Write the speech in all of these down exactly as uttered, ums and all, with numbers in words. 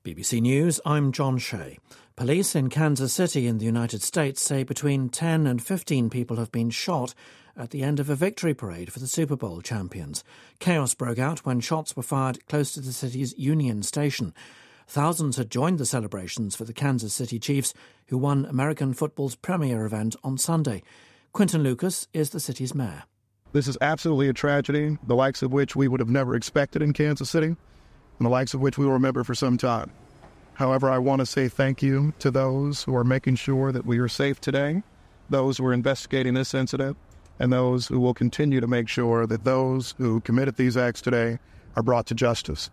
B B C News, I'm John Shea. Police in Kansas City in the United States say between ten and fifteen people have been shot at the end of a victory parade for the Super Bowl champions. Chaos broke out when shots were fired close to the city's Union Station. Thousands had joined the celebrations for the Kansas City Chiefs, who won American football's premier event on Sunday. Quinton Lucas is the city's mayor. This is absolutely a tragedy, the likes of which we would have never expected in Kansas City, and the likes of which we will remember for some time. However, I want to say thank you to those who are making sure that we are safe today, those who are investigating this incident, and those who will continue to make sure that those who committed these acts today are brought to justice.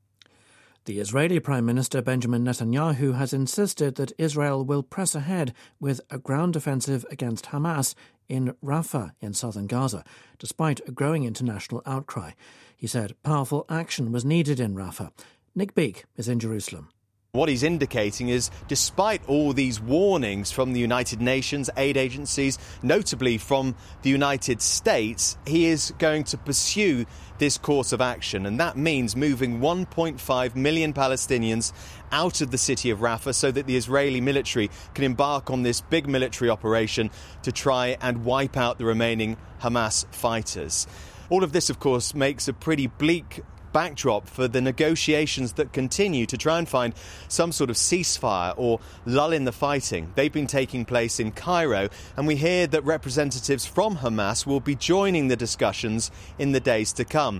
The Israeli Prime Minister Benjamin Netanyahu has insisted that Israel will press ahead with a ground offensive against Hamas in Rafah in southern Gaza, despite a growing international outcry. He said powerful action was needed in Rafah. Nick Beake is in Jerusalem. What he's indicating is, despite all these warnings from the United Nations, aid agencies, notably from the United States, he is going to pursue this course of action. And that means moving one point five million Palestinians out of the city of Rafah so that the Israeli military can embark on this big military operation to try and wipe out the remaining Hamas fighters. All of this, of course, makes a pretty bleak backdrop for the negotiations that continue to try and find some sort of ceasefire or lull in the fighting. They've been taking place in Cairo, and we hear that representatives from Hamas will be joining the discussions in the days to come.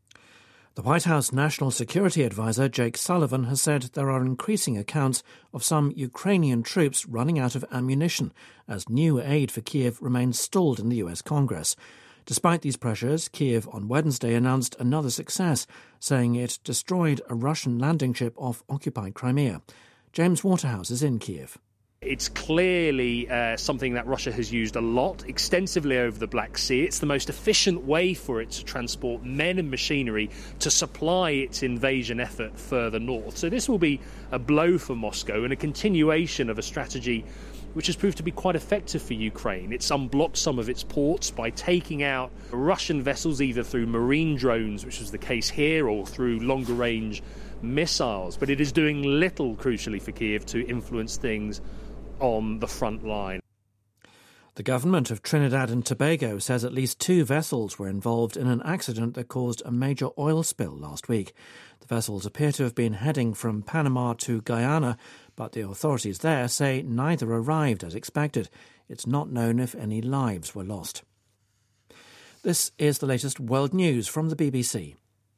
The White House National Security Advisor Jake Sullivan has said there are increasing accounts of some Ukrainian troops running out of ammunition as new aid for Kiev remains stalled in the U S Congress. Despite these pressures, Kiev on Wednesday announced another success, saying it destroyed a Russian landing ship off occupied Crimea. James Waterhouse is in Kiev. It's clearly uh, something that Russia has used a lot, extensively over the Black Sea. It's the most efficient way for it to transport men and machinery to supply its invasion effort further north. So this will be a blow for Moscow and a continuation of a strategy which has proved to be quite effective for Ukraine. It's unblocked some of its ports by taking out Russian vessels either through marine drones, which was the case here, or through longer-range missiles. But it is doing little, crucially, for Kiev to influence things on the front line. The government of Trinidad and Tobago says at least two vessels were involved in an accident that caused a major oil spill last week. The vessels appear to have been heading from Panama to Guyana, but the authorities there say neither arrived as expected. It's not known if any lives were lost. This is the latest world news from the B B C.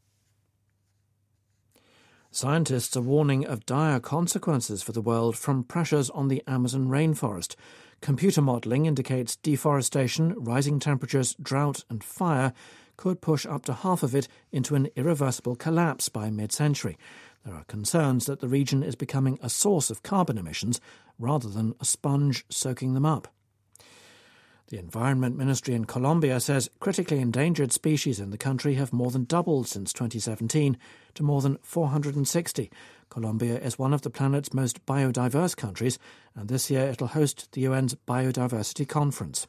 Scientists are warning of dire consequences for the world from pressures on the Amazon rainforest. Computer modelling indicates deforestation, rising temperatures, drought and fire could push up to half of it into an irreversible collapse by mid-century. There are concerns that the region is becoming a source of carbon emissions rather than a sponge soaking them up. The Environment Ministry in Colombia says critically endangered species in the country have more than doubled since twenty seventeen to more than four hundred sixty. Colombia is one of the planet's most biodiverse countries, and this year it'll host the U N's Biodiversity Conference.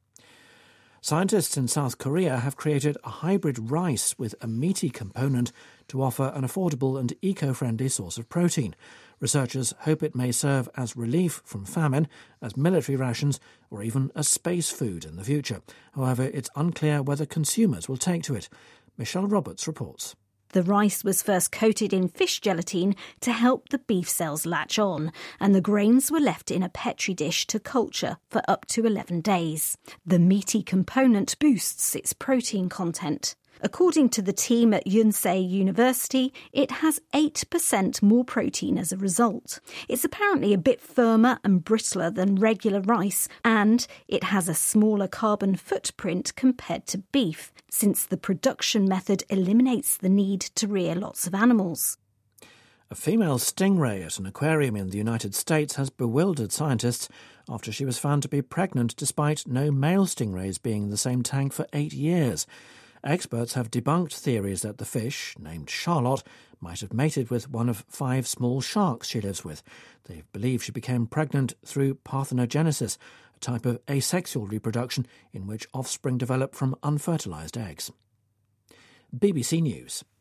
Scientists in South Korea have created a hybrid rice with a meaty component to offer an affordable and eco-friendly source of protein. Researchers hope it may serve as relief from famine, as military rations, or even as space food in the future. However, it's unclear whether consumers will take to it. Michelle Roberts reports. The rice was first coated in fish gelatine to help the beef cells latch on, and the grains were left in a petri dish to culture for up to eleven days. The meaty component boosts its protein content. According to the team at Yonsei University, it has eight percent more protein as a result. It's apparently a bit firmer and brittler than regular rice, and it has a smaller carbon footprint compared to beef, since the production method eliminates the need to rear lots of animals. A female stingray at an aquarium in the United States has bewildered scientists after she was found to be pregnant despite no male stingrays being in the same tank for eight years. Experts have debunked theories that the fish, named Charlotte, might have mated with one of five small sharks she lives with. They believe she became pregnant through parthenogenesis, a type of asexual reproduction in which offspring develop from unfertilised eggs. B B C News.